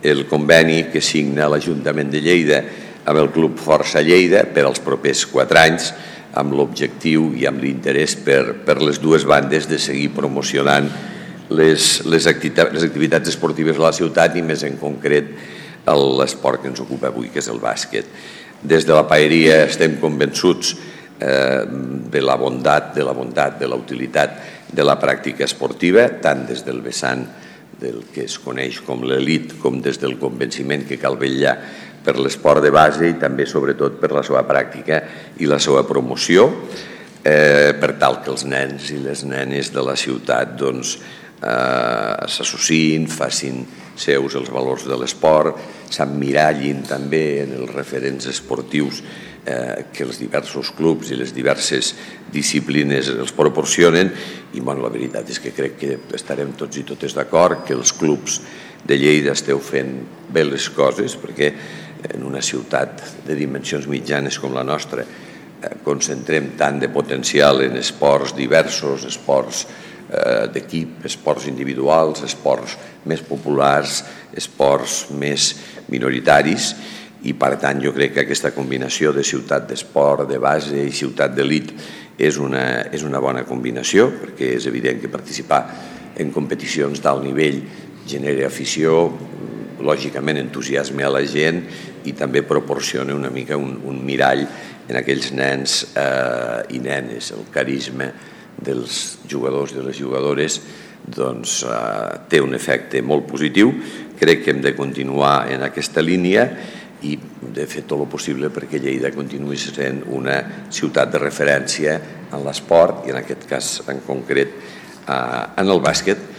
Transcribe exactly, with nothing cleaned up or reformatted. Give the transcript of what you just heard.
el conveni que signa l'Ajuntament de Lleida amb el Club Força Lleida per als propers quatre anys, amb l'objectiu i amb l'interès per, per les dues bandes de seguir promocionant les, les, activitats, les activitats esportives a la ciutat i més en concret l'esport que ens ocupa avui, que és el bàsquet. Des de la paeria estem convençuts eh, de la bondat, de la bondat, de la utilitat de la pràctica esportiva, tant des del vessant del que es coneix com l'elit, com des del convenciment que cal vetllar per l'esport de base i també, sobretot, per la seva pràctica i la seva promoció, eh, per tal que els nens i les nenes de la ciutat doncs, eh, s'associïn, facin seus els valors de l'esport, s'emmirallin també en els referents esportius eh, que els diversos clubs i les diverses disciplines els proporcionen i bueno, la veritat és que crec que estarem tots i totes d'acord que els clubs de Lleida esteu fent bé les coses perquè en una ciutat de dimensions mitjanes com la nostra eh, concentrem tant de potencial en esports diversos, esports eh, d'equip, esports individuals, esports més populars, esports més minoritaris i per tant jo crec que aquesta combinació de ciutat d'esport, de base i ciutat d'elit és una, és una bona combinació perquè és evident que participar en competicions d'alt nivell genera afició, lògicament entusiasme a la gent i també proporciona una mica un, un mirall en aquells nens eh, i nenes. El carisma dels jugadors i de les jugadores doncs, eh, té un efecte molt positiu. Crec que hem de continuar en aquesta línia i de fer tot el possible perquè Lleida continuï sent una ciutat de referència en l'esport i en aquest cas en concret eh, en el bàsquet,